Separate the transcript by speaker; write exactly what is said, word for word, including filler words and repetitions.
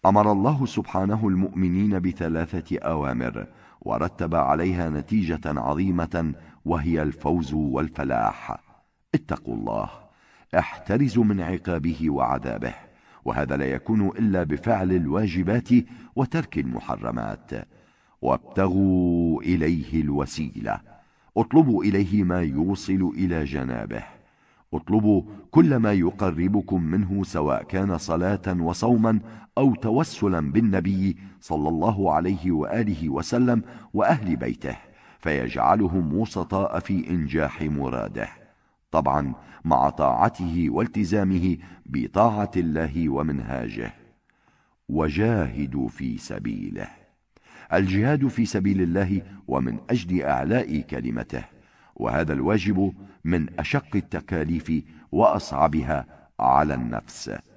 Speaker 1: أمر الله سبحانه المؤمنين بثلاثة أوامر ورتب عليها نتيجة عظيمة، وهي الفوز والفلاح. اتقوا الله، احترزوا من عقابه وعذابه، وهذا لا يكون إلا بفعل الواجبات وترك المحرمات. وابتغوا إليه الوسيلة، اطلبوا إليه ما يوصل إلى جنابه، اطلبوا كل ما يقربكم منه، سواء كان صلاة وصوما أو توسلا بالنبي صلى الله عليه وآله وسلم وأهل بيته، فيجعلهم وسطاء في إنجاح مراده، طبعا مع طاعته والتزامه بطاعة الله ومنهاجه. وجاهدوا في سبيله، الجهاد في سبيل الله ومن أجل أعلاء كلمته، وهذا الواجب من أشق التكاليف وأصعبها على النفس.